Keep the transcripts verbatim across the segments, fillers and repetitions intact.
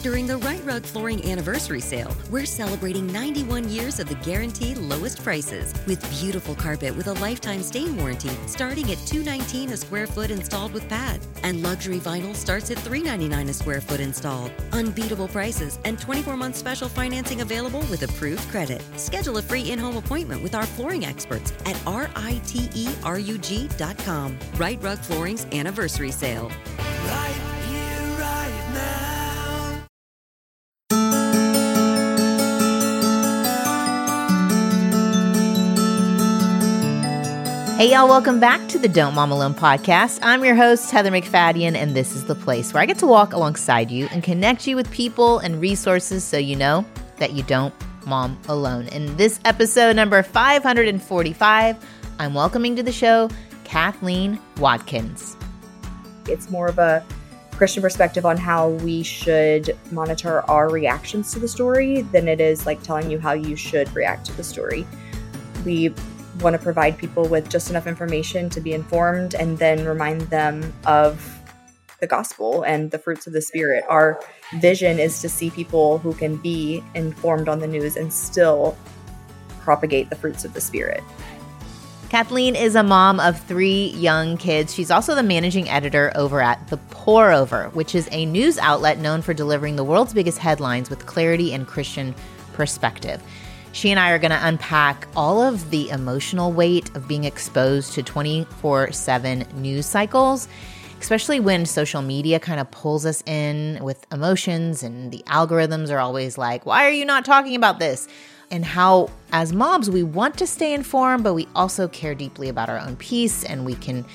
During the Right Rug Flooring Anniversary Sale, we're celebrating ninety-one years of the guaranteed lowest prices with beautiful carpet with a lifetime stain warranty starting at two hundred nineteen dollars a square foot installed with pad. And luxury vinyl starts at three hundred ninety-nine dollars a square foot installed. Unbeatable prices and twenty-four month special financing available with approved credit. Schedule a free in-home appointment with our flooring experts at R I T E R U G dot com. Right Rug Flooring's Anniversary Sale. Right here, right now. Hey y'all, welcome back to the Don't Mom Alone podcast. I'm your host, Heather McFadden, and this is the place where I get to walk alongside you and connect you with people and resources so you know that you don't mom alone. In this episode number five hundred forty-five, I'm welcoming to the show Kathleen Watkins. It's more of a Christian perspective on how we should monitor our reactions to the story than it is like telling you how you should react to the story. We want to provide people with just enough information to be informed and then remind them of the gospel and the fruits of the Spirit. Our vision is to see people who can be informed on the news and still propagate the fruits of the Spirit. Kathleen is a mom of three young kids. She's also the managing editor over at The Pour Over, which is a news outlet known for delivering the world's biggest headlines with clarity and Christian perspective. She and I are going to unpack all of the emotional weight of being exposed to twenty-four seven news cycles, especially when social media kind of pulls us in with emotions and the algorithms are always like, why are you not talking about this? And how, as moms, we want to stay informed, but we also care deeply about our own peace and we can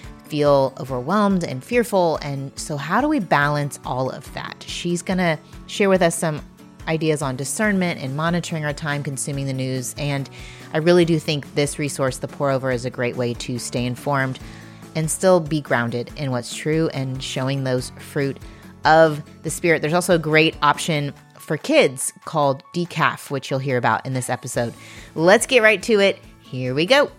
feel overwhelmed and fearful. And so how do we balance all of that? She's going to share with us some ideas on discernment and monitoring our time consuming the news. And I really do think this resource, The Pour Over, is a great way to stay informed and still be grounded in what's true and showing those fruit of the Spirit. There's also a great option for kids called Decaf, which you'll hear about in this episode. Let's get right to it. Here we go.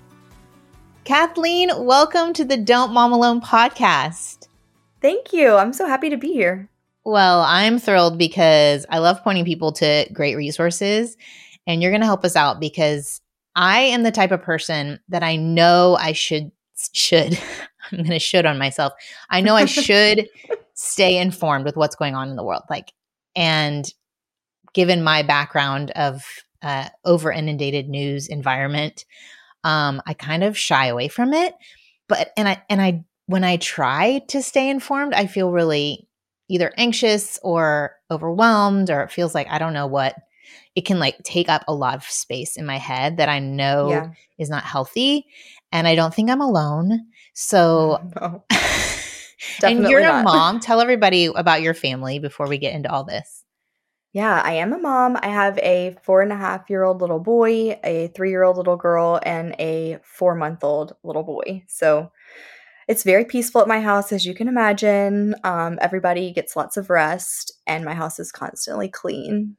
Kathleen, welcome to the Don't Mom Alone podcast. Thank you. I'm so happy to be here. Well, I'm thrilled because I love pointing people to great resources, and you're going to help us out because I am the type of person that I know I should, should, I'm going to should on myself. I know I should stay informed with what's going on in the world. Like, and given my background of uh, over inundated news environment, um, I kind of shy away from it. But, and I, and I, when I try to stay informed, I feel really either anxious or overwhelmed, or it feels like I don't know what. It can like take up a lot of space in my head that I know yeah. is not healthy. And I don't think I'm alone. So, no. And you're not. a mom. Tell everybody about your family before we get into all this. Yeah, I am a mom. I have a four and a half year old little boy, a three year old little girl, and a four month old little boy. So it's very peaceful at my house, as you can imagine. Um, everybody gets lots of rest, and my house is constantly clean.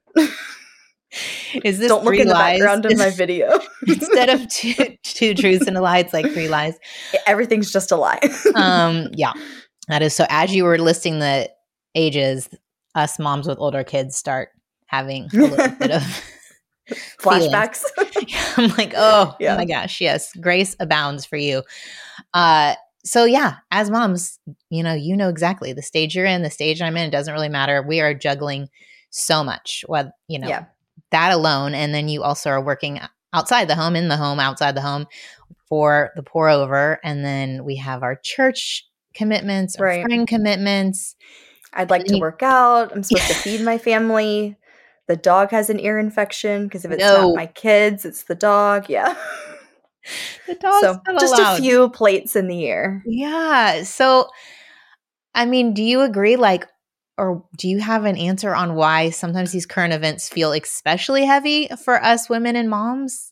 Is this Don't look in the lies? background of my video. Instead of two, two truths and a lie, it's like three lies. Everything's just a lie. um, yeah, that is. So as you were listing the ages, us moms with older kids start having a little bit of flashbacks. I'm like, oh, yeah. oh my gosh, yes, grace abounds for you. Uh, So yeah, as moms, you know, you know exactly the stage you're in, the stage I'm in. It doesn't really matter. We are juggling so much. Well, you know, yeah. that alone, and then you also are working outside the home, in the home, outside the home for The Pour Over, and then we have our church commitments, our right. friend commitments. I'd like to work out. I'm supposed to feed my family. The dog has an ear infection because if it's no. not my kids, it's the dog. Yeah. The dog's so not just allowed. A few plates in the air. Yeah. So, I mean, do you agree, like, or do you have an answer on why sometimes these current events feel especially heavy for us women and moms?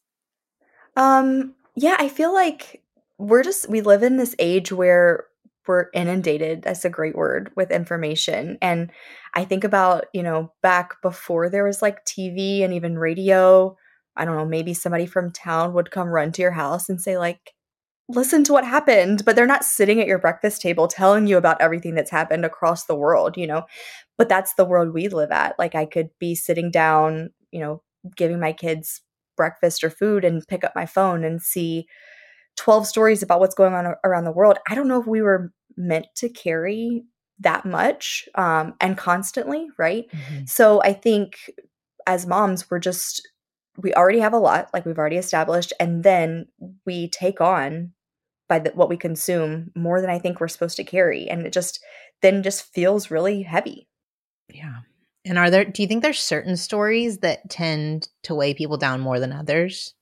Um, yeah, I feel like we're just, we live in this age where we're inundated, that's a great word, with information. And I think about, you know, back before there was like T V and even radio, I don't know, maybe somebody from town would come run to your house and say like, listen to what happened, but they're not sitting at your breakfast table telling you about everything that's happened across the world, you know? But that's the world we live at. Like I could be sitting down, you know, giving my kids breakfast or food and pick up my phone and see twelve stories about what's going on around the world. I don't know if we were meant to carry that much um, and constantly, right? Mm-hmm. So I think as moms, we're just, we already have a lot, like we've already established, and then we take on by the, what we consume more than I think we're supposed to carry. And it just then just feels really heavy. Yeah. And are there, do you think there's certain stories that tend to weigh people down more than others?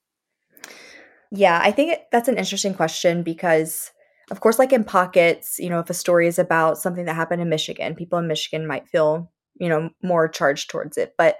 Yeah, I think it, that's an interesting question because, of course, like in pockets, you know, if a story is about something that happened in Michigan, people in Michigan might feel, you know, more charged towards it. But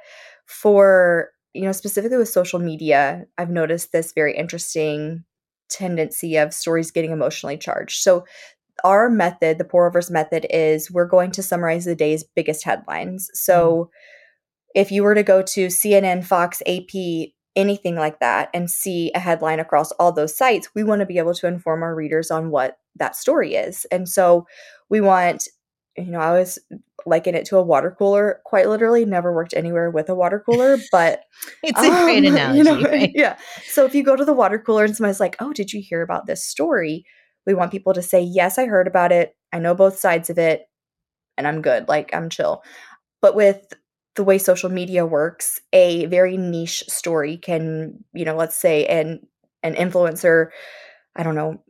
for, you know, specifically with social media, I've noticed this very interesting tendency of stories getting emotionally charged. So our method, the pour overs method, is we're going to summarize the day's biggest headlines. So mm. if you were to go to C N N, Fox, A P, anything like that, and see a headline across all those sites, we want to be able to inform our readers on what that story is. And so we want, you know, I always liken it to a water cooler, quite literally, never worked anywhere with a water cooler, but it's a great um, analogy. You know, right? Yeah. So if you go to the water cooler and somebody's like, oh, did you hear about this story? We want people to say, yes, I heard about it. I know both sides of it and I'm good. Like I'm chill. But with the way social media works, a very niche story can, you know, let's say an an influencer, I don't know,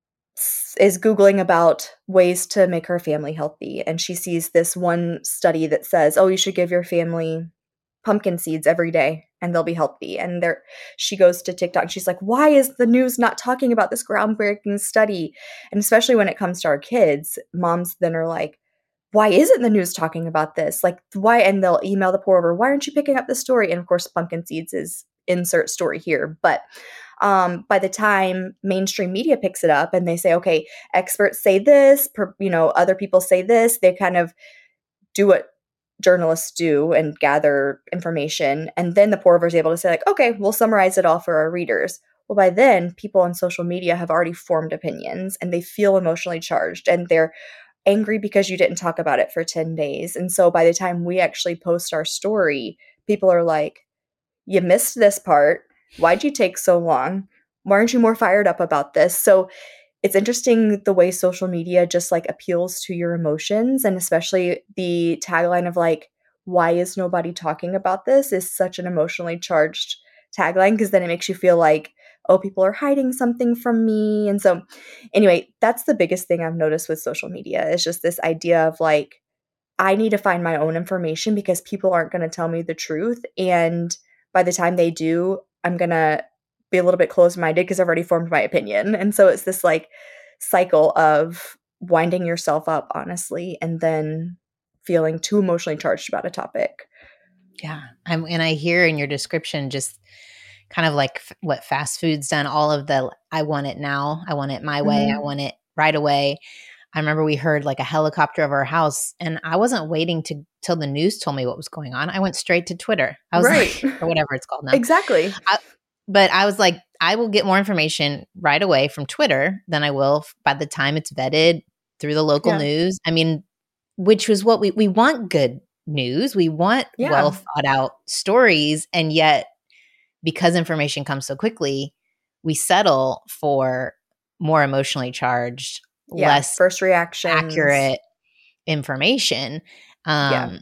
is Googling about ways to make her family healthy. And she sees this one study that says, oh, you should give your family pumpkin seeds every day and they'll be healthy. And there, she goes to TikTok and she's like, why is the news not talking about this groundbreaking study? And especially when it comes to our kids, moms then are like, why isn't the news talking about this? Like, why? And they'll email the pour over, why aren't you picking up this story? And of course, pumpkin seeds is insert story here. But um, by the time mainstream media picks it up and they say, okay, experts say this, per, you know, other people say this, they kind of do what journalists do and gather information. And then the pour over is able to say like, okay, we'll summarize it all for our readers. Well, by then, people on social media have already formed opinions and they feel emotionally charged and they're angry because you didn't talk about it for ten days. And so by the time we actually post our story, people are like, you missed this part. Why'd you take so long? Why aren't you more fired up about this? So it's interesting the way social media just like appeals to your emotions, and especially the tagline of like, why is nobody talking about this is such an emotionally charged tagline, because then it makes you feel like, oh, people are hiding something from me. And so anyway, that's the biggest thing I've noticed with social media is just this idea of like, I need to find my own information because people aren't going to tell me the truth. And by the time they do, I'm going to be a little bit closed-minded because I've already formed my opinion. And so it's this like cycle of winding yourself up, honestly, and then feeling too emotionally charged about a topic. Yeah. I'm, and I hear in your description just kind of like f- what fast food's done, all of the, I want it now, I want it my way, Mm-hmm. I want it right away. I remember we heard like a helicopter over our house and I wasn't waiting to till the news told me what was going on. I went straight to Twitter. I was Right. like, or whatever it's called now. Exactly. I, but I was like, I will get more information right away from Twitter than I will f- by the time it's vetted through the local Yeah. news. I mean, which was what we, we want good news. We want Yeah. well thought out stories. And yet, because information comes so quickly, we settle for more emotionally charged, Yeah. less First reactions. accurate information. Um, Yeah.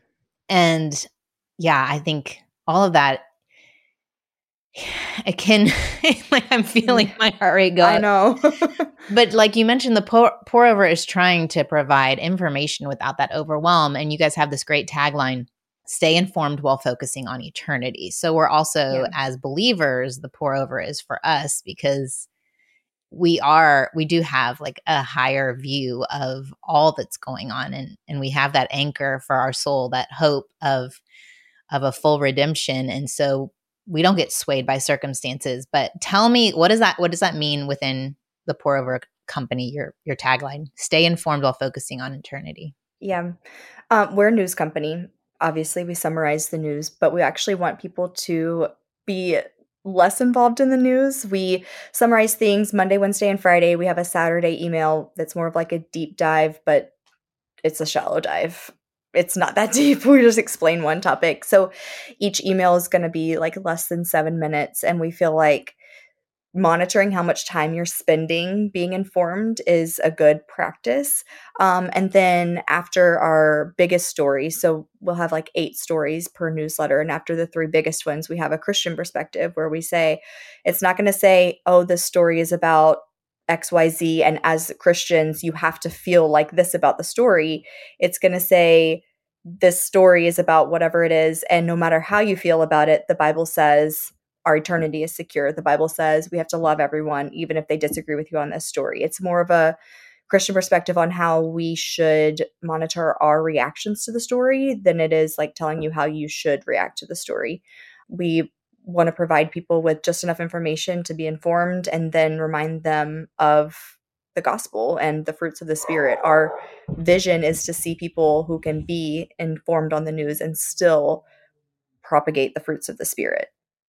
And yeah, I think all of that, it can, like I'm feeling my heart rate go I up. know. But like you mentioned, the pour, pour over is trying to provide information without that overwhelm. And you guys have this great tagline, stay informed while focusing on eternity. So we're also, Yeah. as believers, the pour over is for us because we are, we do have like a higher view of all that's going on. And, and we have that anchor for our soul, that hope of, of a full redemption. And so we don't get swayed by circumstances. But tell me, what does that, what does that mean within the pour over company, your, your tagline, stay informed while focusing on eternity? Yeah. Um, we're a news company. Obviously, we summarize the news, but we actually want people to be less involved in the news. We summarize things Monday, Wednesday, and Friday. We have a Saturday email that's more of like a deep dive, but it's a shallow dive. It's not that deep. We just explain one topic. So each email is going to be like less than seven minutes. And we feel like monitoring how much time you're spending being informed is a good practice. Um, and then after our biggest story, so we'll have like eight stories per newsletter. And after the three biggest ones, we have a Christian perspective where we say, it's not going to say, oh, this story is about X Y Z. And as Christians, you have to feel like this about the story. It's going to say, this story is about whatever it is. And no matter how you feel about it, the Bible says our eternity is secure. The Bible says we have to love everyone, even if they disagree with you on this story. It's more of a Christian perspective on how we should monitor our reactions to the story than it is like telling you how you should react to the story. We want to provide people with just enough information to be informed and then remind them of the gospel and the fruits of the Spirit. Our vision is to see people who can be informed on the news and still propagate the fruits of the Spirit.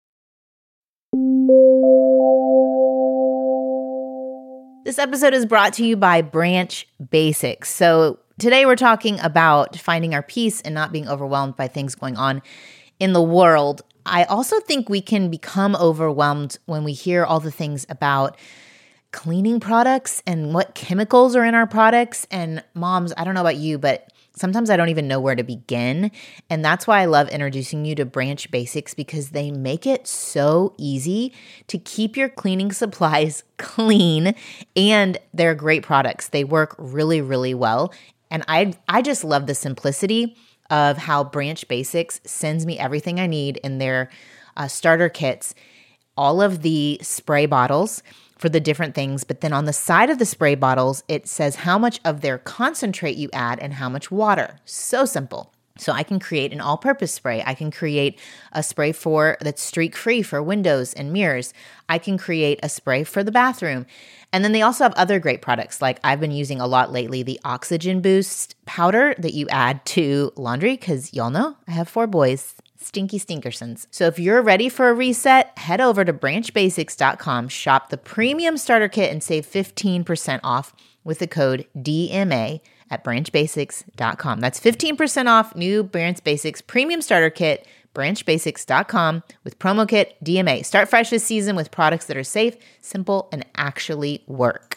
This episode is brought to you by Branch Basics. So today we're talking about finding our peace and not being overwhelmed by things going on in the world. I also think we can become overwhelmed when we hear all the things about cleaning products and what chemicals are in our products. And moms, I don't know about you, but sometimes I don't even know where to begin. And that's why I love introducing you to Branch Basics, because they make it so easy to keep your cleaning supplies clean. And they're great products. They work really, really well. And I, I just love the simplicity of how Branch Basics sends me everything I need in their uh, starter kits, all of the spray bottles for the different things. But then on the side of the spray bottles, it says how much of their concentrate you add and how much water. So simple. So I can create an all-purpose spray. I can create a spray for that's streak-free for windows and mirrors. I can create a spray for the bathroom. And then they also have other great products. Like I've been using a lot lately, the Oxygen Boost powder that you add to laundry, because y'all know I have four boys. Stinky Stinkersons. So if you're ready for a reset, head over to branch basics dot com, shop the premium starter kit, and save fifteen percent off with the code D M A at branch basics dot com. That's fifteen percent off new Branch Basics premium starter kit, branch basics dot com with promo kit D M A. Start fresh this season with products that are safe, simple, and actually work.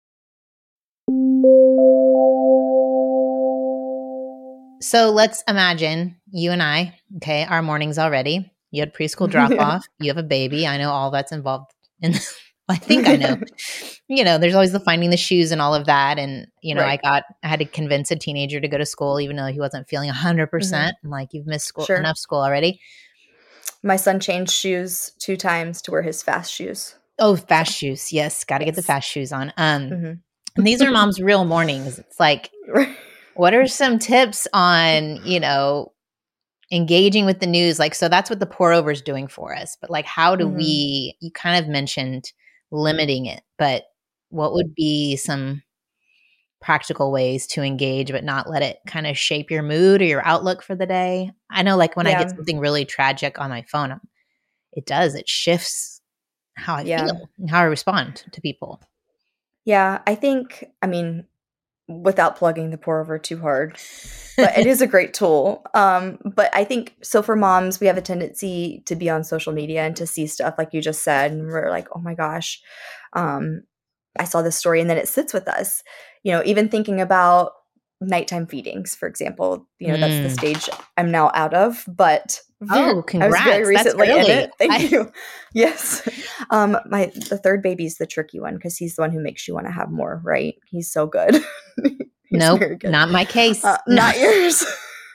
So let's imagine you and I, okay, our mornings already. You had preschool drop off. You have a baby. I know all that's involved in I think I know. You know, there's always the finding the shoes and all of that. And, you know, right. I got, I had to convince a teenager to go to school, even though he wasn't feeling one hundred percent. Mm-hmm. I'm like, you've missed school, sure. enough school already. My son changed shoes two times to wear his fast shoes. Oh, fast so. shoes. Yes. Got to yes. get the fast shoes on. Um, mm-hmm. And these are mom's real mornings. It's like, what are some tips on, you know, engaging with the news? Like, so that's what the pour over is doing for us. But like, how do mm-hmm. we, you kind of mentioned limiting it, but what would be some practical ways to engage, but not let it kind of shape your mood or your outlook for the day? I know like when yeah. I get something really tragic on my phone, it does, it shifts how I yeah. feel and how I respond to people. Yeah. I think, I mean, without plugging the pour over too hard, but it is a great tool. Um, but I think, so for moms, we have a tendency to be on social media and to see stuff like you just said. And we're like, oh my gosh, um, I saw this story, and then it sits with us, you know, even thinking about nighttime feedings, for example, you know, mm. that's the stage I'm now out of, but oh, congrats. I was very recently in it. Thank I- you. Yes. Um, my, the third baby is the tricky one, because he's the one who makes you want to have more, right? He's so good. Nope, good. Not my case. Uh, no. Not yours.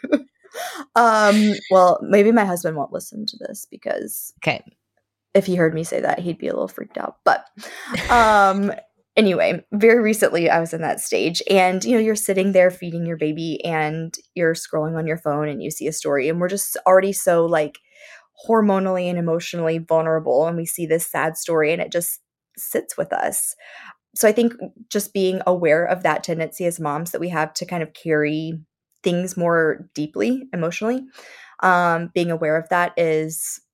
um, well, maybe my husband won't listen to this, because okay. if he heard me say that, he'd be a little freaked out. But um, anyway, very recently I was in that stage, and you know, you're sitting there feeding your baby and you're scrolling on your phone and you see a story, and we're just already so like hormonally and emotionally vulnerable, and we see this sad story and it just sits with us. So I think just being aware of that tendency as moms that we have to kind of carry things more deeply emotionally, um, being aware of that is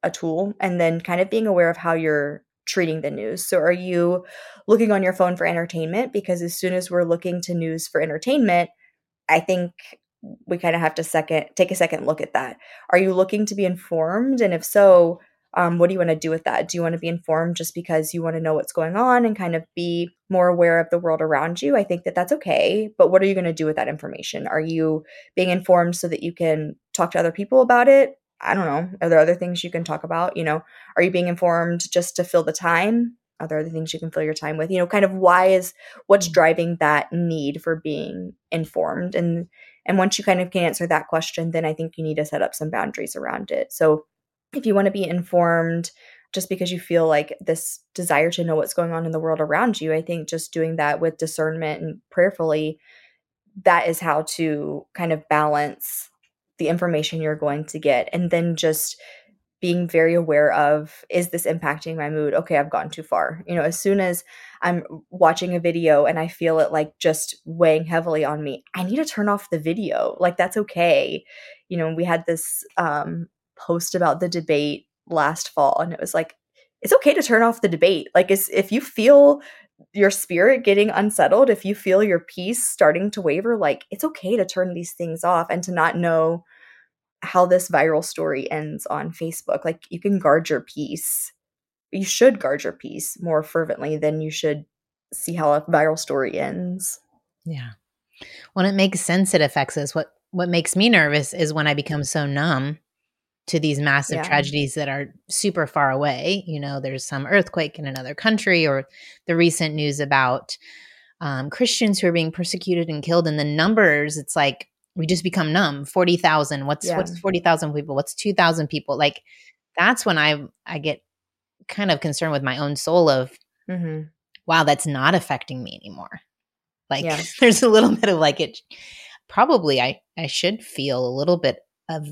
a tool, and then kind of being aware of how you're treating the news. So are you looking on your phone for entertainment? Because as soon as we're looking to news for entertainment, I think we kind of have to second take a second look at that. Are you looking to be informed? And if so, um, what do you want to do with that? Do you want to be informed just because you want to know what's going on and kind of be more aware of the world around you? I think that that's okay. But what are you going to do with that information? Are you being informed so that you can talk to other people about it? I don't know. Are there other things you can talk about? You know, are you being informed just to fill the time? Are there other things you can fill your time with? You know, kind of why is what's driving that need for being informed? And and once you kind of can answer that question, then I think you need to set up some boundaries around it. So if you want to be informed just because you feel like this desire to know what's going on in the world around you, I think just doing that with discernment and prayerfully, that is how to kind of balance the information you're going to get. And then just being very aware of, is this impacting my mood? Okay, I've gone too far. You know, as soon as I'm watching a video and I feel it like just weighing heavily on me, I need to turn off the video. Like, that's okay. You know, we had this um, post about the debate last fall, and it was like, it's okay to turn off the debate. Like, it's, if you feel your spirit getting unsettled, if you feel your peace starting to waver, like, it's okay to turn these things off and to not know how this viral story ends on Facebook. Like, you can guard your peace. You should guard your peace more fervently than you should see how a viral story ends. Yeah. When it makes sense, it affects us. What what makes me nervous is when I become so numb to these massive Yeah. tragedies that are super far away. You know, there's some earthquake in another country, or the recent news about um, Christians who are being persecuted and killed, and the numbers, it's like, we just become numb. forty thousand. What's Yeah. what's forty thousand people? What's two thousand people? Like, that's when I I get kind of concerned with my own soul of, Mm-hmm. wow, that's not affecting me anymore. Like, Yeah. there's a little bit of like, it probably I I should feel a little bit of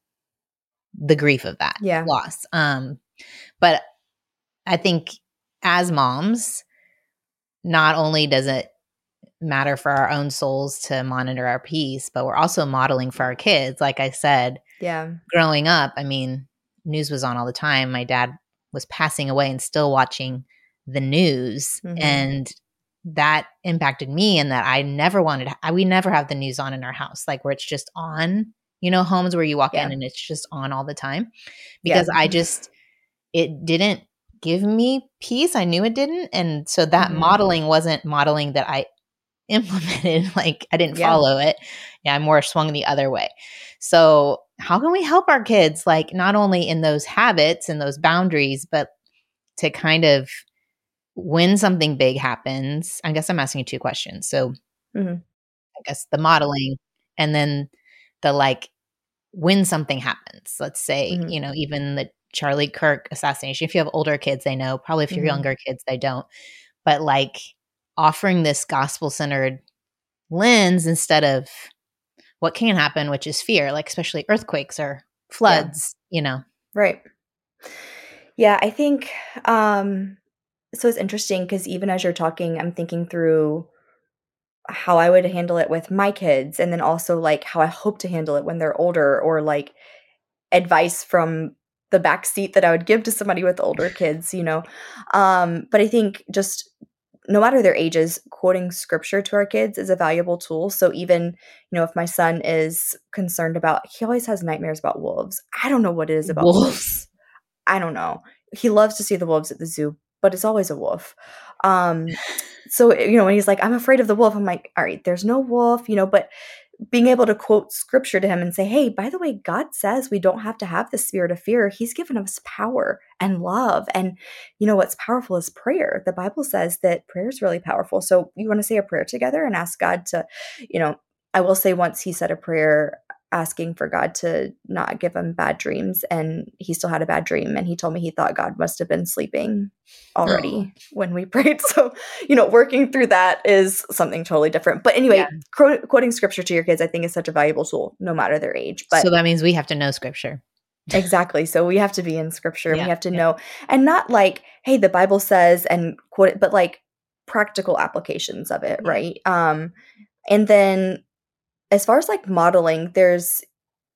the grief of that Yeah. loss. Um, but I think as moms, not only does it matter for our own souls to monitor our peace, but we're also modeling for our kids. Like I said, Yeah. growing up, I mean, news was on all the time. My dad was passing away and still watching the news. Mhm. And that impacted me in that I never wanted, I, we never have the news on in our house, like where it's just on, you know, homes where you walk Yeah. in and it's just on all the time. Because I just, it didn't give me peace. I knew it didn't. And so that Mhm. modeling wasn't modeling that I implemented. Like, I didn't Yeah. follow it. Yeah, I more swung the other way. So how can we help our kids, like, not only in those habits and those boundaries, but to kind of, when something big happens, I guess I'm asking you two questions. So Mhm. I guess the modeling, and then the, like, when something happens, let's say, Mhm. you know, even the Charlie Kirk assassination. If you have older kids, they know. Probably if you're Mhm. younger kids, they don't. But like, offering this gospel-centered lens instead of what can happen, which is fear, like especially earthquakes or floods, you know. Right. Yeah, I think um so it's interesting because even as you're talking, I'm thinking through how I would handle it with my kids, and then also like how I hope to handle it when they're older, or like advice from the back seat that I would give to somebody with older kids, you know. Um, but I think just no matter their ages, quoting scripture to our kids is a valuable tool. So even, you know, if my son is concerned about, he always has nightmares about wolves. I don't know what it is about wolves. Wolves. I don't know. He loves to see the wolves at the zoo, but it's always a wolf. Um, so, you know, when he's like, I'm afraid of the wolf, I'm like, all right, there's no wolf, you know, but being able to quote scripture to him and say, hey, by the way, God says we don't have to have the spirit of fear. He's given us power and love. And, you know, what's powerful is prayer. The Bible says that prayer is really powerful. So you want to say a prayer together and ask God to, you know, I will say once he said a prayer asking for God to not give him bad dreams, and he still had a bad dream, and he told me he thought God must have been sleeping already Oh. when we prayed. So, you know, working through that is something totally different. But anyway, Yeah. qu- quoting scripture to your kids, I think, is such a valuable tool, no matter their age. But So that means we have to know scripture. exactly. So we have to be in scripture. Yeah, We have to yeah. know, and not like, hey, the Bible says and quote it, but like practical applications of it, Yeah. right? Um, and then as far as like modeling, there's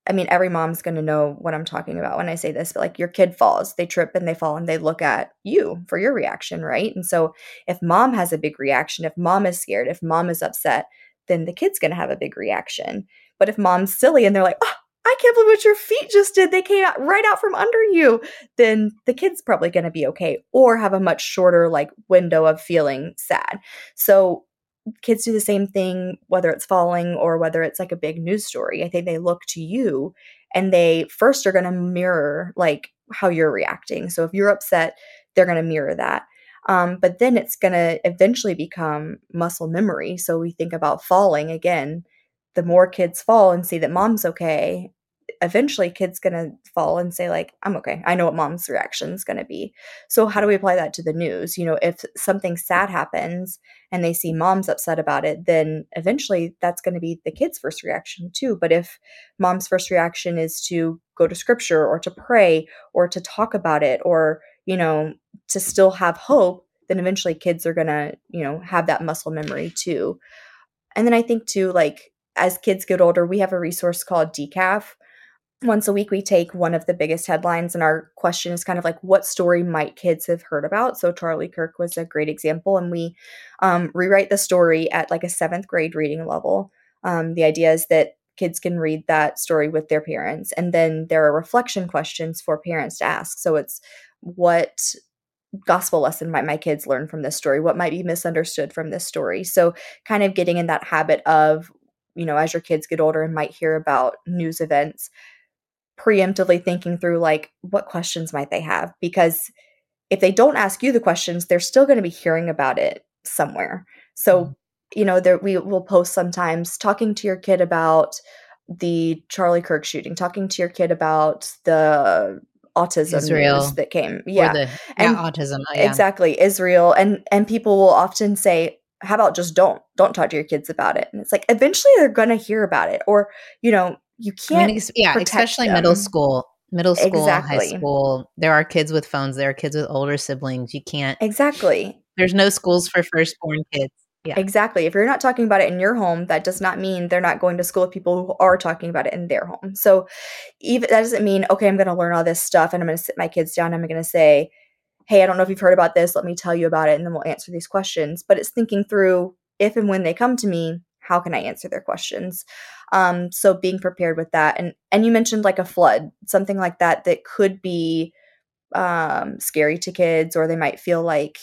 I mean, every mom's going to know what I'm talking about when I say this, but like your kid falls, they trip and they fall and they look at you for your reaction, right? And so if mom has a big reaction, if mom is scared, if mom is upset, then the kid's going to have a big reaction. But if mom's silly and they're like, oh, I can't believe what your feet just did, they came out right out from under you, then the kid's probably going to be okay or have a much shorter like window of feeling sad. So kids do the same thing, whether it's falling or whether it's like a big news story. I think they look to you and they first are going to mirror like how you're reacting. So if you're upset, they're going to mirror that. Um, but then it's going to eventually become muscle memory. So we think about falling again. The more kids fall and see that mom's okay, eventually kids going to fall and say like, I'm okay. I know what mom's reaction is going to be. So how do we apply that to the news? You know, if something sad happens and they see mom's upset about it, then eventually that's going to be the kid's first reaction too. But if mom's first reaction is to go to scripture or to pray or to talk about it or, you know, to still have hope, then eventually kids are going to, you know, have that muscle memory too. And then I think too, like as kids get older, we have a resource called Decaf. Once a week, we take one of the biggest headlines, and our question is kind of like, what story might kids have heard about? So Charlie Kirk was a great example, and we um, rewrite the story at like a seventh grade reading level. Um, the idea is that kids can read that story with their parents, and then there are reflection questions for parents to ask. So it's what gospel lesson might my kids learn from this story? What might be misunderstood from this story? So kind of getting in that habit of, you know, as your kids get older and might hear about news events, preemptively thinking through like what questions might they have, because if they don't ask you the questions, they're still going to be hearing about it somewhere. So mm-hmm. you know, there we will post sometimes talking to your kid about the Charlie Kirk shooting, talking to your kid about the autism Israel. news that came, yeah, the, and yeah autism, oh, yeah. exactly, Israel, and and people will often say, how about just don't don't talk to your kids about it? And it's like eventually they're going to hear about it, or you know. You can't, I mean, yeah, especially them. middle school, middle school, exactly. high school. There are kids with phones. There are kids with older siblings. You can't exactly. There's no schools for firstborn kids. Yeah, exactly. If you're not talking about it in your home, that does not mean they're not going to school with people who are talking about it in their home. So, even that doesn't mean okay, I'm going to learn all this stuff and I'm going to sit my kids down. And I'm going to say, hey, I don't know if you've heard about this. Let me tell you about it, and then we'll answer these questions. But it's thinking through if and when they come to me, how can I answer their questions? Um, so being prepared with that. And and you mentioned like a flood, something like that that could be um, scary to kids, or they might feel like,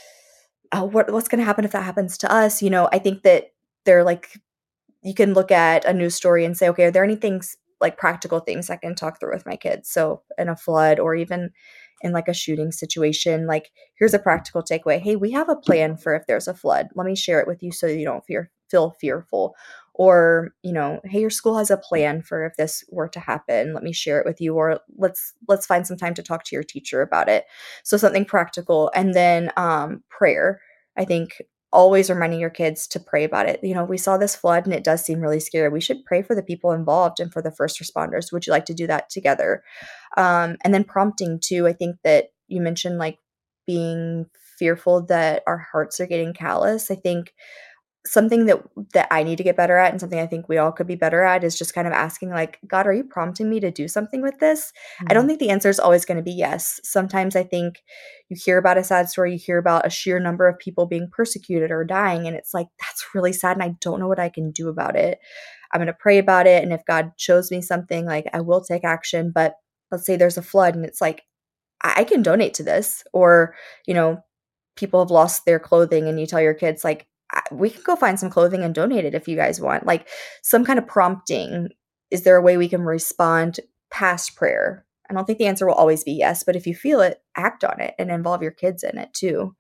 oh, what, what's going to happen if that happens to us? You know, I think that they're like, you can look at a news story and say, okay, are there any things like practical things I can talk through with my kids? So in a flood or even in like a shooting situation, like here's a practical takeaway. Hey, we have a plan for if there's a flood. Let me share it with you so you don't fear, feel fearful. Or, you know, hey, your school has a plan for if this were to happen. Let me share it with you. Or let's let's find some time to talk to your teacher about it. So something practical. And then um, prayer. I think always reminding your kids to pray about it. You know, we saw this flood and it does seem really scary. We should pray for the people involved and for the first responders. Would you like to do that together? Um, and then prompting too. I think that you mentioned like being fearful that our hearts are getting callous. I think something that that I need to get better at, and something I think we all could be better at, is just kind of asking like, God, are you prompting me to do something with this? Mm-hmm. I don't think the answer is always going to be yes. Sometimes I think you hear about a sad story, you hear about a sheer number of people being persecuted or dying, and it's like, that's really sad, and I don't know what I can do about it. I'm going to pray about it, and if God shows me something, like I will take action. But let's say there's a flood, and it's like, I, I can donate to this, or, you know, people have lost their clothing, and you tell your kids like, we can go find some clothing and donate it if you guys want. Like some kind of prompting. Is there a way we can respond past prayer? I don't think the answer will always be yes, but if you feel it, act on it and involve your kids in it too.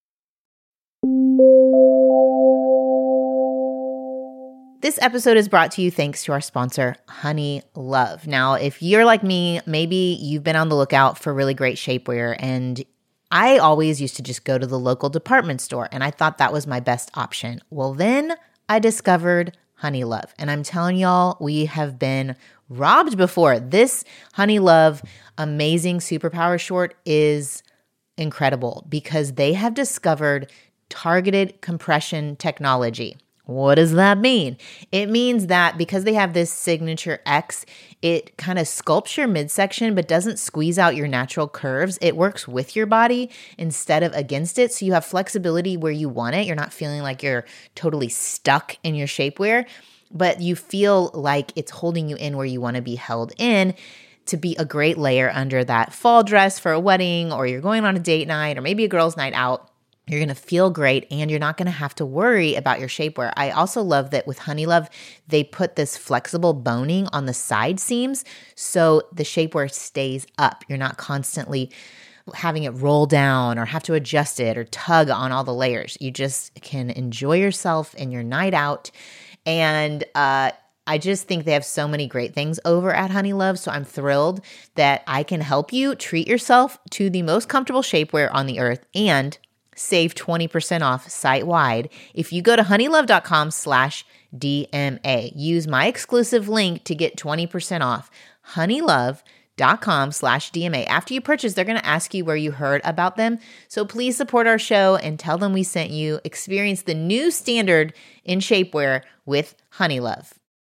This episode is brought to you thanks to our sponsor, Honey Love. Now, if you're like me, maybe you've been on the lookout for really great shapewear, and I always used to just go to the local department store, and I thought that was my best option. Well, then I discovered Honey Love, and I'm telling y'all, we have been robbed before. This Honey Love amazing superpower short is incredible because they have discovered targeted compression technology. What does that mean? It means that because they have this signature X, it kind of sculpts your midsection but doesn't squeeze out your natural curves. It works with your body instead of against it. So you have flexibility where you want it. You're not feeling like you're totally stuck in your shapewear, but you feel like it's holding you in where you want to be held in, to be a great layer under that fall dress for a wedding, or you're going on a date night, or maybe a girl's night out. You're going to feel great, and you're not going to have to worry about your shapewear. I also love that with Honeylove, they put this flexible boning on the side seams so the shapewear stays up. You're not constantly having it roll down or have to adjust it or tug on all the layers. You just can enjoy yourself in your night out. And uh, I just think they have so many great things over at Honeylove, so I'm thrilled that I can help you treat yourself to the most comfortable shapewear on the earth and save twenty percent off site-wide if you go to honeylove.com slash DMA. Use my exclusive link to get twenty percent off. honeylove.com slash DMA. After you purchase, they're going to ask you where you heard about them. So please support our show and tell them we sent you. Experience the new standard in shapewear with Honeylove.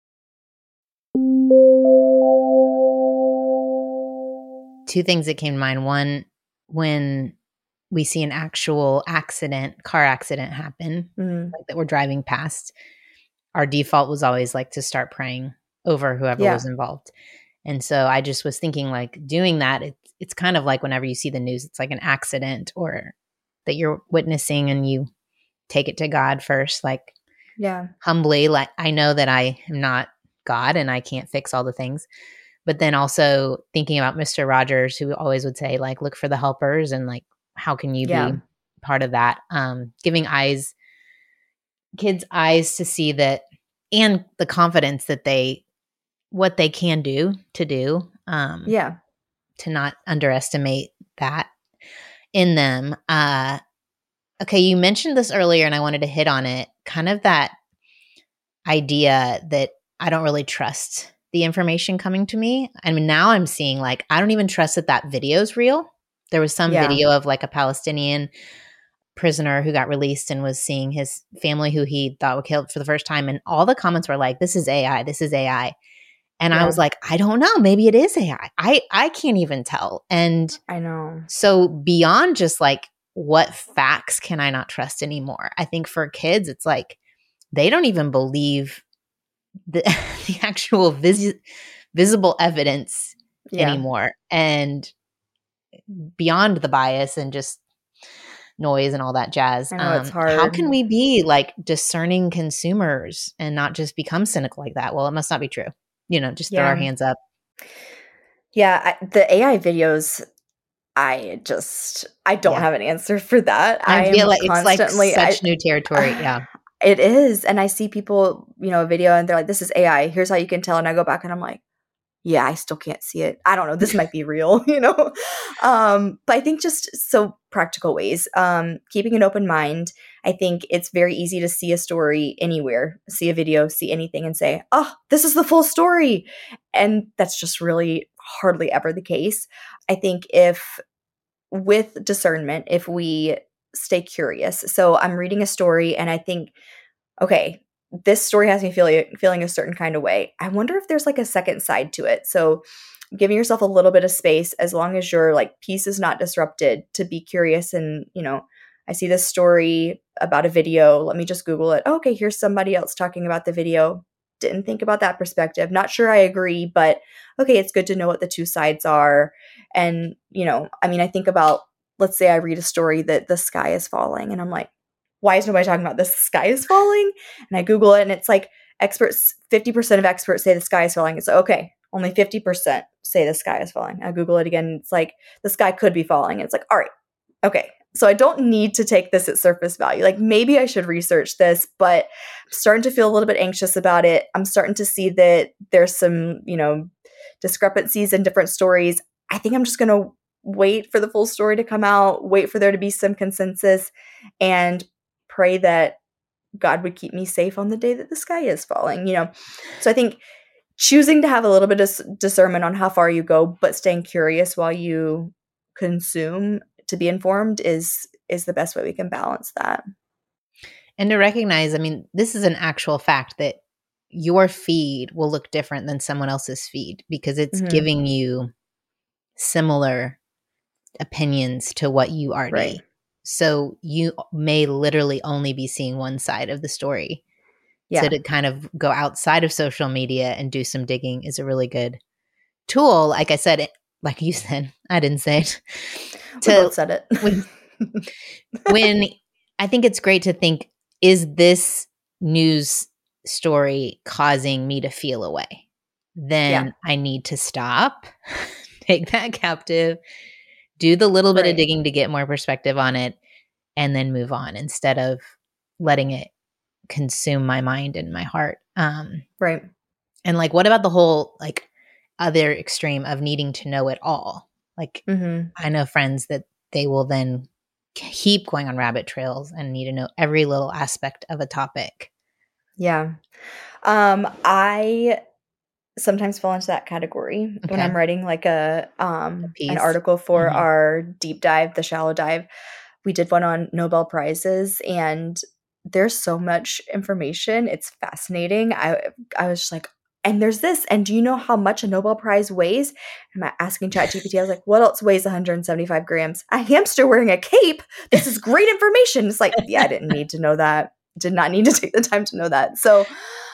Two things that came to mind. One, when we see an actual accident, car accident happen, Mm-hmm. like that we're driving past, our default was always like to start praying over whoever Yeah. was involved. And so I just was thinking, like, doing that, it, it's kind of like whenever you see the news, it's like an accident or that you're witnessing, and you take it to God first, like Yeah. humbly, like, I know that I am not God and I can't fix all the things. But then also thinking about Mister Rogers, who always would say, like, look for the helpers, and like, how can you Yeah. be part of that? Um, giving eyes, kids eyes to see that, and the confidence that they, what they can do to do, um, Yeah. to not underestimate that in them. Uh, okay, you mentioned this earlier and I wanted to hit on it, kind of that idea that I don't really trust the information coming to me. I mean, now I'm seeing, like, I don't even trust that that video is real. There was some Yeah. video of like a Palestinian prisoner who got released and was seeing his family who he thought were killed for the first time. And all the comments were like, this is A I, this is A I. And I Yeah. was like, I don't know, maybe it is A I. I, I can't even tell. And I know. so beyond just like, what facts can I not trust anymore? I think for kids, it's like, they don't even believe the, the actual vis- visible evidence Yeah. anymore. And beyond the bias and just noise and all that jazz, I know, it's um, how hard. can we be like discerning consumers and not just become cynical like that? Well, it must not be true. You know, just throw our Yeah. hands up. Yeah. I, the A I videos, I just, I don't Yeah. have an answer for that. I am feel like it's like constantly- such I- new territory. Yeah. It is. And I see people, you know, a video and they're like, this is A I. Here's how you can tell. And I go back and I'm like, yeah, I still can't see it. I don't know. This might be real, you know? Um, but I think just so practical ways, um, keeping an open mind. I think it's very easy to see a story anywhere, see a video, see anything and say, oh, this is the full story. And that's just really hardly ever the case. I think if with discernment, if we stay curious. So I'm reading a story and I think, okay, this story has me feeling feeling a certain kind of way. I wonder if there's like a second side to it. So giving yourself a little bit of space, as long as your like peace is not disrupted, to be curious. And, you know, I see this story about a video. Let me just Google it. Oh, okay, here's somebody else talking about the video. Didn't think about that perspective. Not sure I agree, but okay, it's good to know what the two sides are. And, you know, I mean, I think about, let's say I read a story that the sky is falling and I'm like, why is nobody talking about this? The sky is falling? And I Google it and it's like experts, fifty percent of experts say the sky is falling. It's like, okay, only fifty percent say the sky is falling. I Google it again. And it's like, the sky could be falling. And it's like, all right, okay. So I don't need to take this at surface value. Like maybe I should research this, but I'm starting to feel a little bit anxious about it. I'm starting to see that there's some, you know, discrepancies in different stories. I think I'm just going to wait for the full story to come out, wait for there to be some consensus, and pray that God would keep me safe on the day that the sky is falling, you know? So I think choosing to have a little bit of discernment on how far you go, but staying curious while you consume to be informed is, is the best way we can balance that. And to recognize, I mean, this is an actual fact that your feed will look different than someone else's feed because it's Mhm. giving you similar opinions to what you already. Right. So you may literally only be seeing one side of the story. Yeah. So to kind of go outside of social media and do some digging is a really good tool. Like I said, it, like you said, I didn't say it. We To- both said it. when, when I think it's great to think, is this news story causing me to feel away? Then Yeah. I need to stop, take that captive, do the little bit Right. of digging to get more perspective on it, and then move on instead of letting it consume my mind and my heart. Um, Right. and like, what about the whole like other extreme of needing to know it all? Like, Mm-hmm. I know friends that they will then keep going on rabbit trails and need to know every little aspect of a topic. Yeah. Um, I sometimes fall into that category when Okay. I'm writing like a um A piece. an article for Mhm. our deep dive, the shallow dive. We did one on Nobel Prizes, and there's so much information. It's fascinating. I I was just like, and there's this, and do you know how much a Nobel Prize weighs? And I'm asking ChatGPT, I was like, what else weighs one hundred seventy-five grams? A hamster wearing a cape. This is great information. It's like, yeah, I didn't need to know that. Did not need to take the time to know that. So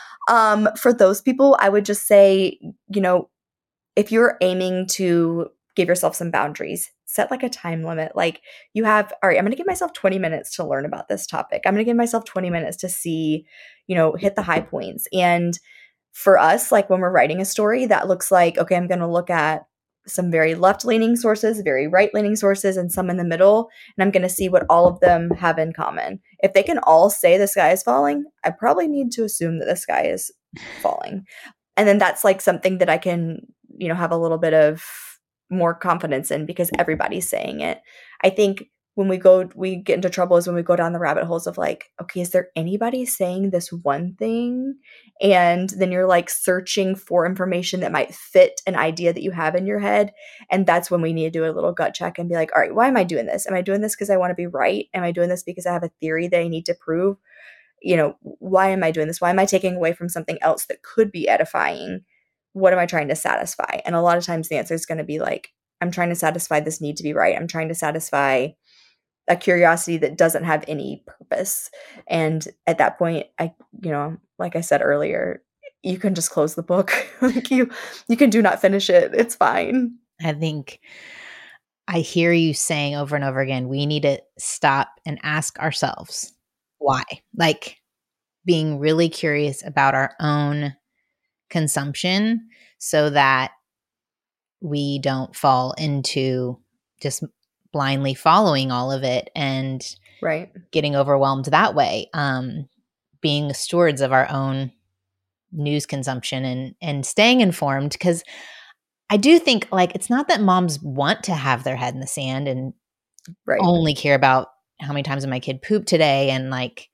um, for those people, I would just say, you know, if you're aiming to give yourself some boundaries, set like a time limit. Like you have, all right, I'm going to give myself twenty minutes to learn about this topic. I'm going to give myself twenty minutes to see, you know, hit the high points. And for us, like when we're writing a story, that looks like, okay, I'm going to look at some very left-leaning sources, very right-leaning sources, and some in the middle, and I'm going to see what all of them have in common. If they can all say the sky is falling, I probably need to assume that the sky is falling. And then that's like something that I can, you know, have a little bit of more confidence in because everybody's saying it. I think when we go, we get into trouble is when we go down the rabbit holes of like, okay, is there anybody saying this one thing? And then you're like searching for information that might fit an idea that you have in your head. And that's when we need to do a little gut check and be like, all right, why am I doing this? Am I doing this because I want to be right? Am I doing this because I have a theory that I need to prove? You know, why am I doing this? Why am I taking away from something else that could be edifying? What am I trying to satisfy? And a lot of times the answer is going to be like, I'm trying to satisfy this need to be right. I'm trying to satisfy a curiosity that doesn't have any purpose. And at that point, I, you know, like I said earlier, you can just close the book. Like you, you can do not finish it. It's fine. I think I hear you saying over and over again, we need to stop and ask ourselves why. Like being really curious about our own consumption so that we don't fall into just blindly following all of it and Right. getting overwhelmed that way. Um, being stewards of our own news consumption and and staying informed, because I do think like it's not that moms want to have their head in the sand and Right. only care about how many times did my kid poop today and like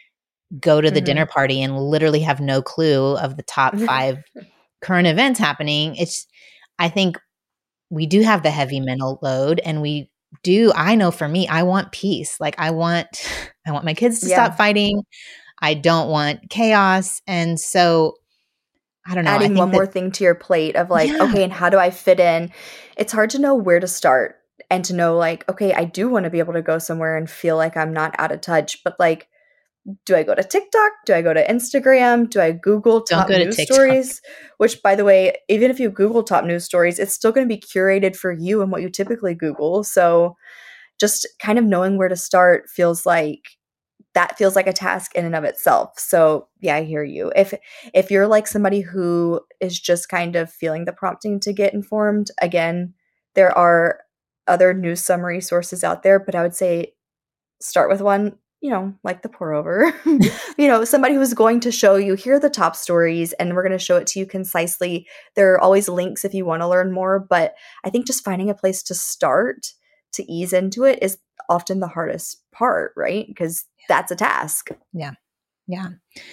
go to the Mhm. dinner party and literally have no clue of the top five current events happening. It's, I think we do have the heavy mental load and we do, I know for me, I want peace. Like I want, I want my kids to Yeah. stop fighting. I don't want chaos. And so I don't know. I Adding think one that, more thing to your plate of like, Yeah. okay, and how do I fit in? It's hard to know where to start and to know like, okay, I do want to be able to go somewhere and feel like I'm not out of touch, but like, do I go to TikTok? Do I go to Instagram? Do I Google Don't top go to news TikTok. stories? Which, by the way, even if you Google top news stories, it's still going to be curated for you and what you typically Google. So just kind of knowing where to start feels like that feels like a task in and of itself. So yeah, I hear you. If if you're like somebody who is just kind of feeling the prompting to get informed, again, there are other news summary sources out there, but I would say start with one, you know, like the pour over, you know, somebody who's going to show you, here are the top stories, and we're going to show it to you concisely. There are always links if you want to learn more, but I think just finding a place to start to ease into it is often the hardest part, right? Because that's a task. Yeah. Yeah.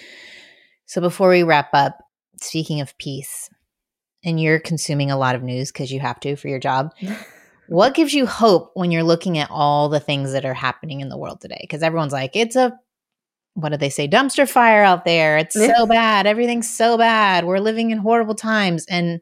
So before we wrap up, speaking of peace, and you're consuming a lot of news because you have to for your job, what gives you hope when you're looking at all the things that are happening in the world today? Because everyone's like, it's a what do they say? Dumpster fire out there. It's so bad. Everything's so bad. We're living in horrible times. And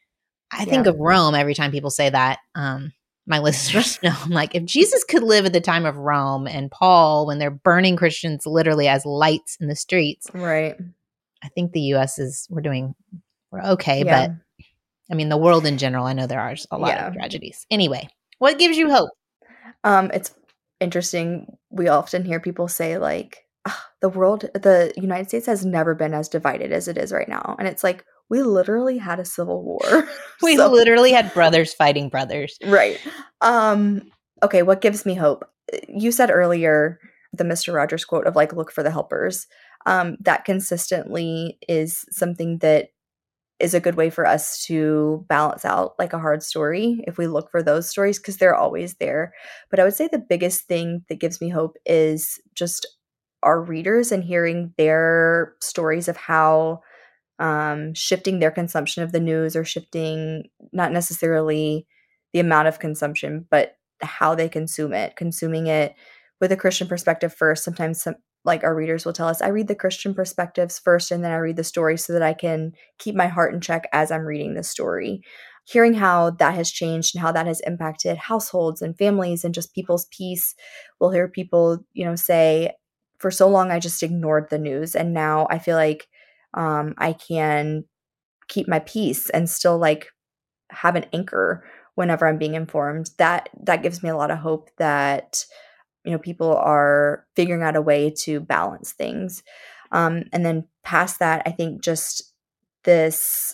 I think Yeah. of Rome every time people say that. Um, my listeners know, I'm like, if Jesus could live at the time of Rome and Paul, when they're burning Christians literally as lights in the streets, Right. I think the U S is, we're doing, we're okay. Yeah. But I mean, the world in general, I know there are a lot Yeah. of tragedies. Anyway, what gives you hope? Um, it's interesting. We often hear people say like, "Ah, the world, the United States has never been as divided as it is right now. And it's like, we literally had a civil war. We So- literally had brothers fighting brothers. Right. Um, okay, what gives me hope? You said earlier the Mister Rogers quote of like, look for the helpers. Um, that consistently is something that is a good way for us to balance out like a hard story if we look for those stories, because they're always there. But I would say the biggest thing that gives me hope is just our readers and hearing their stories of how um, shifting their consumption of the news, or shifting not necessarily the amount of consumption, but how they consume it, consuming it with a Christian perspective first. Sometimes some, like our readers will tell us, I read the Christian perspectives first and then I read the story so that I can keep my heart in check as I'm reading the story. Hearing how that has changed and how that has impacted households and families and just people's peace. We'll hear people, you know, say, for so long I just ignored the news, and now I feel like um, I can keep my peace and still like have an anchor whenever I'm being informed. That that gives me a lot of hope that, you know, people are figuring out a way to balance things. Um, and then past that, I think just this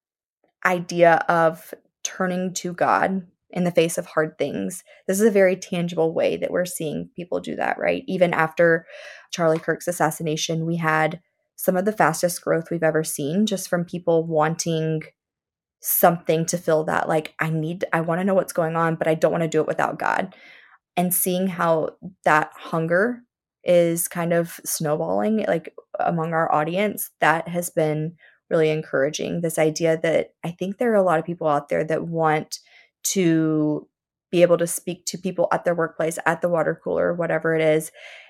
idea of turning to God in the face of hard things. This is a very tangible way that we're seeing people do that, right? Even after Charlie Kirk's assassination, we had some of the fastest growth we've ever seen just from people wanting something to fill that, like, I need, I want to know what's going on, but I don't want to do it without God. And seeing how that hunger is kind of snowballing like among our audience, that has been really encouraging. This idea that I think there are a lot of people out there that want to be able to speak to people at their workplace, at the water cooler, whatever it is,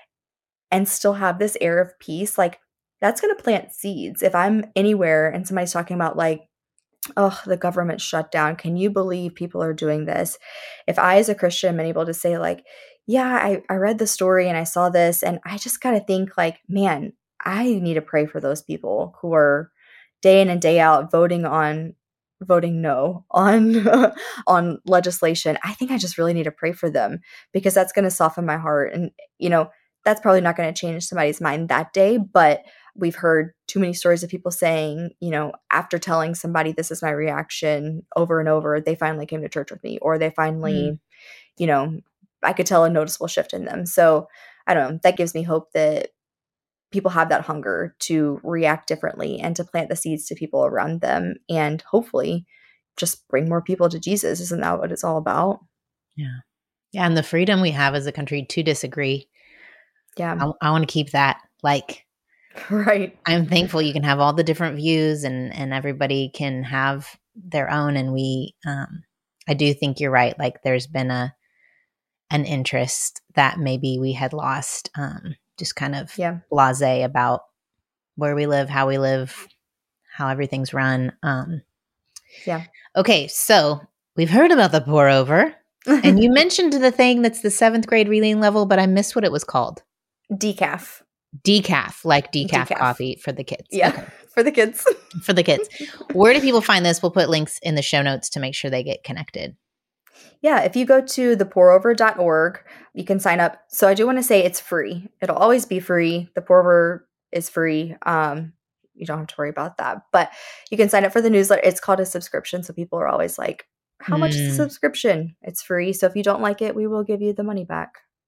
and still have this air of peace. Like, that's going to plant seeds. If I'm anywhere and somebody's talking about like, oh, the government shut down, can you believe people are doing this? If I, as a Christian, am able to say like, yeah, I, I read the story and I saw this, and I just got to think like, man, I need to pray for those people who are day in and day out voting on voting no on on legislation. I think I just really need to pray for them, because that's going to soften my heart. And, you know, that's probably not going to change somebody's mind that day, but we've heard too many stories of people saying, you know, after telling somebody this is my reaction over and over, they finally came to church with me, or they finally, mm. you know, I could tell a noticeable shift in them. So I don't know, that gives me hope that people have that hunger to react differently and to plant the seeds to people around them, and hopefully just bring more people to Jesus. Isn't that what it's all about? Yeah. Yeah. And the freedom we have as a country to disagree. Yeah. I, I want to keep that. Like, right. I'm thankful you can have all the different views, and, and everybody can have their own. And we, um, I do think you're right. Like, there's been a, an interest that maybe we had lost, um, just kind of yeah. blasé about where we live, how we live, how everything's run. Um, yeah. Okay. So we've heard about the pour over, and you mentioned the thing that's the seventh grade reading level, but I missed what it was called. Decaf. Decaf, like decaf, Decaf. coffee for the kids. Yeah. Okay. For the kids. For the kids. Where do people find this? We'll put links in the show notes to make sure they get connected. Yeah, if you go to the pour over dot org, you can sign up. So I do want to say it's free. It'll always be free. The pour over is free. Um, you don't have to worry about that. But you can sign up for the newsletter. It's called a subscription. So people are always like, how mm. much is the subscription? It's free. So if you don't like it, we will give you the money back.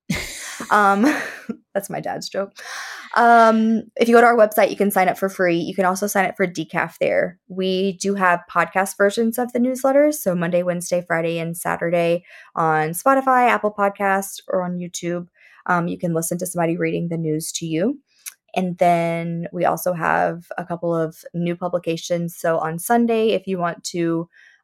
um, that's my dad's joke. Um, if you go to our website, you can sign up for free. You can also sign up for Decaf there. We do have podcast versions of the newsletters. So Monday, Wednesday, Friday, and Saturday on Spotify, Apple Podcasts, or on YouTube. Um, you can listen to somebody reading the news to you. And then we also have a couple of new publications. So on Sunday, if you want to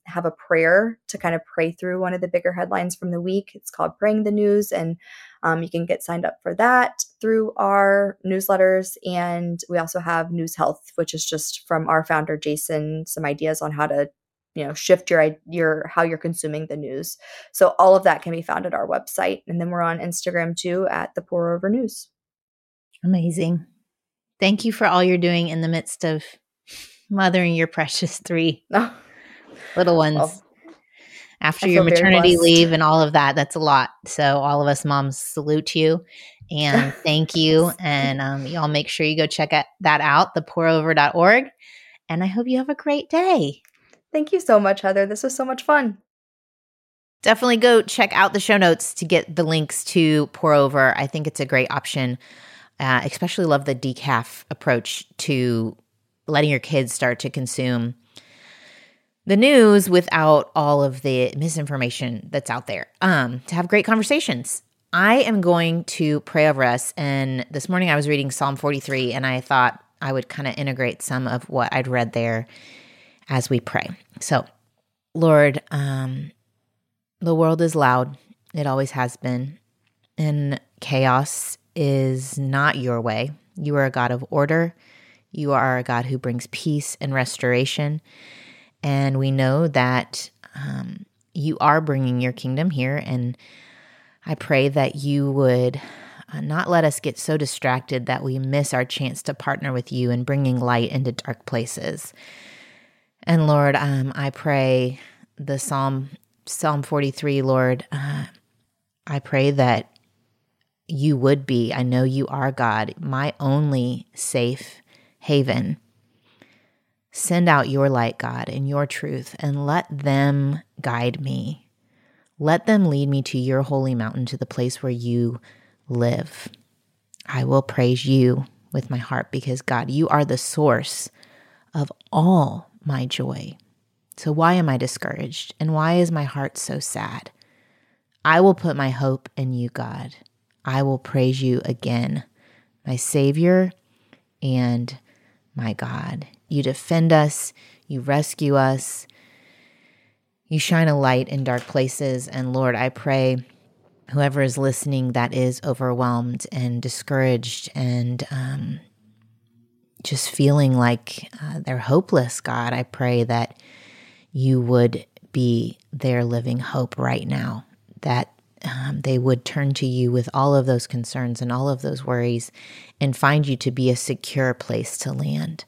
have a prayer to kind of pray through one of the bigger headlines from the week. It's called Praying the News, and um, you can get signed up for that through our newsletters. And we also have News Health, which is just from our founder, Jason, some ideas on how to, you know, shift your, your, how you're consuming the news. So all of that can be found at our website. And then we're on Instagram too at the Pour Over News. Amazing. Thank you for all you're doing in the midst of mothering your precious three oh. little ones. Well, after your maternity leave and all of that, that's a lot. So all of us moms salute you and thank you. And um, y'all make sure you go check that out, the pour over dot org. And I hope you have a great day. Thank you so much, Heather. This was so much fun. Definitely go check out the show notes to get the links to Pour Over. I think it's a great option. Uh, especially love the decaf approach to letting your kids start to consume the news without all of the misinformation that's out there, um, to have great conversations. I am going to pray over us. And this morning I was reading Psalm forty-three, and I thought I would kind of integrate some of what I'd read there as we pray. So, Lord, um, the world is loud. It always has been. And chaos is not your way. You are a God of order. You are a God who brings peace and restoration. And we know that um, you are bringing your kingdom here. And I pray that you would uh, not let us get so distracted that we miss our chance to partner with you in bringing light into dark places. And Lord, um, I pray the Psalm, Psalm forty-three, Lord, uh, I pray that you would be, I know you are God, my only safe haven. Send out your light, God, and your truth, and let them guide me. Let them lead me to your holy mountain, to the place where you live. I will praise you with my heart because, God, you are the source of all my joy. So why am I discouraged? And why is my heart so sad? I will put my hope in you, God. I will praise you again, my Savior and my God. You defend us, you rescue us, you shine a light in dark places. And Lord, I pray whoever is listening that is overwhelmed and discouraged and um, just feeling like uh, they're hopeless, God, I pray that you would be their living hope right now, that Um, they would turn to you with all of those concerns and all of those worries and find you to be a secure place to land.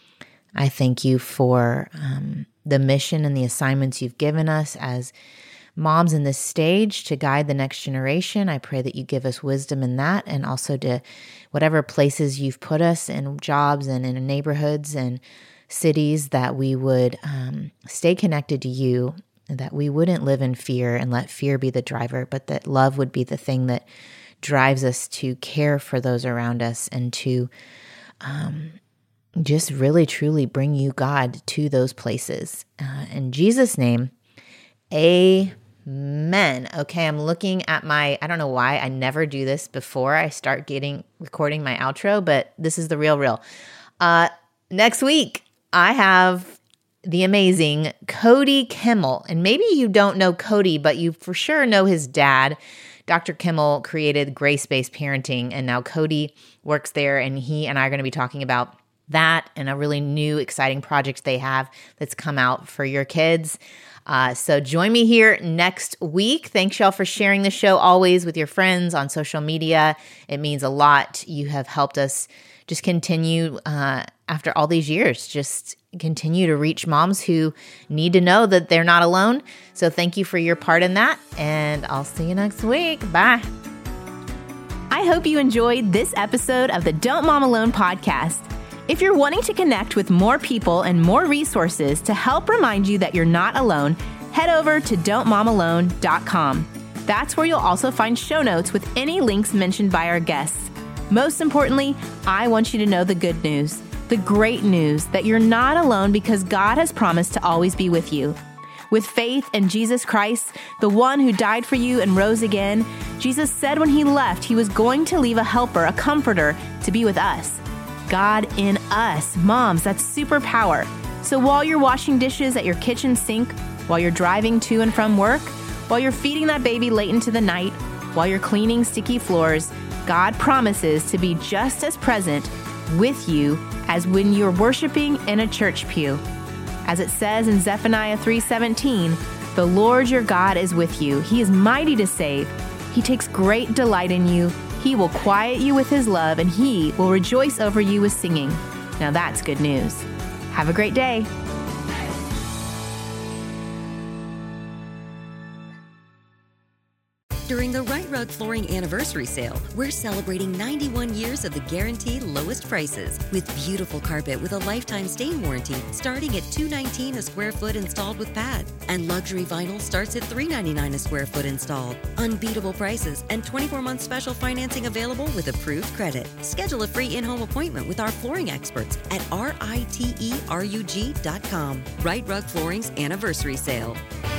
I thank you for um, the mission and the assignments you've given us as moms in this stage to guide the next generation. I pray that you give us wisdom in that, and also to whatever places you've put us in, jobs and in neighborhoods and cities, that we would um, stay connected to you, that we wouldn't live in fear and let fear be the driver, but that love would be the thing that drives us to care for those around us and to um, just really, truly bring you, God, to those places. Uh, in Jesus' name, amen. Okay, I'm looking at my, I don't know why I never do this before I start getting recording my outro, but this is the real, real. Uh, next week, I have the amazing Cody Kimmel. And maybe you don't know Cody, but you for sure know his dad. Doctor Kimmel created Grace-Based Parenting, and now Cody works there, and he and I are going to be talking about that and a really new, exciting project they have that's come out for your kids. Uh, so join me here next week. Thanks, y'all, for sharing the show always with your friends on social media. It means a lot. You have helped us just continue uh, after all these years, just continue to reach moms who need to know that they're not alone. So thank you for your part in that, and I'll see you next week. Bye. I hope you enjoyed this episode of the Don't Mom Alone podcast. If you're wanting to connect with more people and more resources to help remind you that you're not alone, head over to don't mom alone dot com. That's where you'll also find show notes with any links mentioned by our guests. Most importantly, I want you to know the good news. The great news that you're not alone because God has promised to always be with you. With faith in Jesus Christ, the one who died for you and rose again, Jesus said when he left, he was going to leave a helper, a comforter, to be with us. God in us. Moms, that's superpower. So while you're washing dishes at your kitchen sink, while you're driving to and from work, while you're feeding that baby late into the night, while you're cleaning sticky floors, God promises to be just as present with you as when you're worshiping in a church pew. As it says in Zephaniah three seventeen, the Lord your God is with you. He is mighty to save. He takes great delight in you. He will quiet you with his love, and he will rejoice over you with singing. Now that's good news. Have a great day. During the Right Rug Flooring Anniversary Sale, we're celebrating ninety-one years of the guaranteed lowest prices with beautiful carpet with a lifetime stain warranty starting at two dollars and nineteen cents a square foot installed with pad. And luxury vinyl starts at three dollars and ninety-nine cents a square foot installed. Unbeatable prices and twenty-four month special financing available with approved credit. Schedule a free in-home appointment with our flooring experts at R I T E R U G dot com. Right Rug Flooring's Anniversary Sale.